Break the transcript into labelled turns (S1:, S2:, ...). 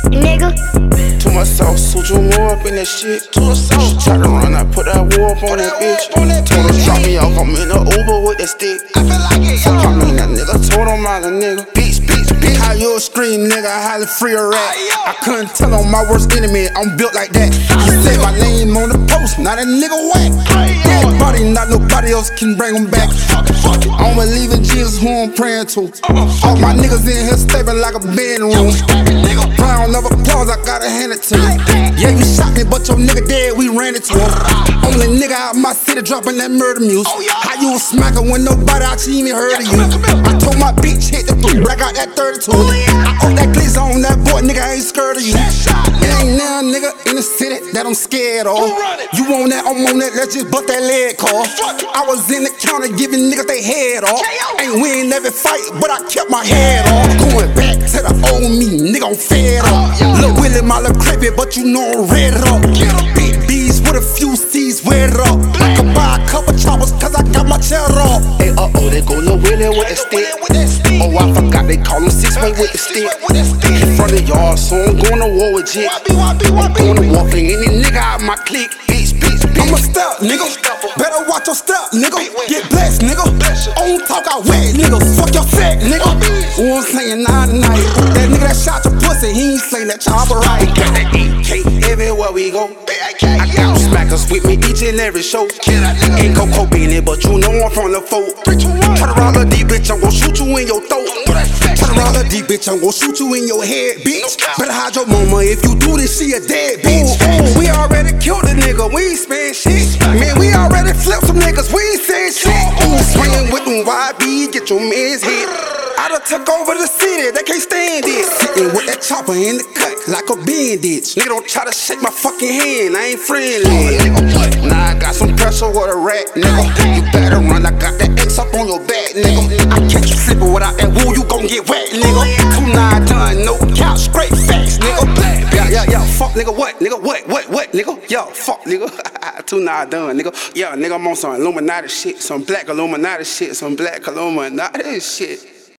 S1: nigga.
S2: To myself, switch you more up in that shit. To herself, try to run, I put that war up on that bitch. Told her drop me off, I'm in the Uber with that stick. I feel like it, yo. Fuck me, that nigga told him I'm a nigga. Bitch. How you a stream nigga, highly free a rat. I couldn't tell on my worst enemy, I'm built like that. He said my name on the post, not a nigga whack. Dead body, not nobody else can bring him back. I don't believe in Jesus, who I'm praying to. All my niggas in here stable like a bedroom. Round of applause, I gotta hand it to you. Yeah, you shot me, but your nigga dead, we ran it to him. Only nigga out my city dropping that murder music. How you a smacker when nobody out you even heard of you? I told my bitch hit the blue, black out that 32. I owe that glitz on that boy, nigga, I ain't scared of you. It ain't now, nigga, in the city that I'm scared of. You want that, I'm on that, let's just bust that leg call. I was in the counter giving niggas they head off. Ain't win every fight, but I kept my head off. Going back to the old me, nigga, I'm fed up. Lil' Willie, my little creepy, but you know I'm red up. Big B's with a few C's, wear it up. I could buy a couple choppers, cause I got my cheddar off. Hey, they go Lil' Willie with a stick. Oh, I forgot they call him 6-way with the stick. In front of y'all, so I'm going to war with Jit. I'm going to war for any nigga out my clique. Bitch. I'm a step, nigga. Better watch your step, nigga. Get blessed, nigga. On talk out wet, nigga. Fuck your set, nigga. Who I'm saying nah tonight. That nigga that shot your pussy, he ain't saying that chopper right. Got that EK everywhere we go. I got smackers with me each and every show. Ain't Coco Beanie, but you know I'm from the folk. Try to roll a deep bitch, I'm gon' shoot you in your throat. Try to roll a deep bitch, I'm gon' shoot you in your head, bitch. Better hide your mama, if you do this, she a dead bitch. We already killed the nigga, we ain't spend shit. Man, we already flipped some niggas, we ain't saying shit. Swinging with them YB, get your man's hit. I done took over the city, they can't stand it. Sitting with that chopper in the cut, like a bandage. Nigga don't try to shake my fucking hand, I ain't friendly. Now I got some pressure with a rat, nigga. You better run, I got that X up on your back, nigga. I catch you slipping without that woo, you gon' get wet, nigga. 2 9 done, no couch, straight facts, nigga. Yeah, fuck nigga, what, nigga? Yo, fuck nigga. 2 9 done, nigga. Yeah, nigga, I'm on some Illuminati shit, some black Illuminati shit, some black Illuminati shit.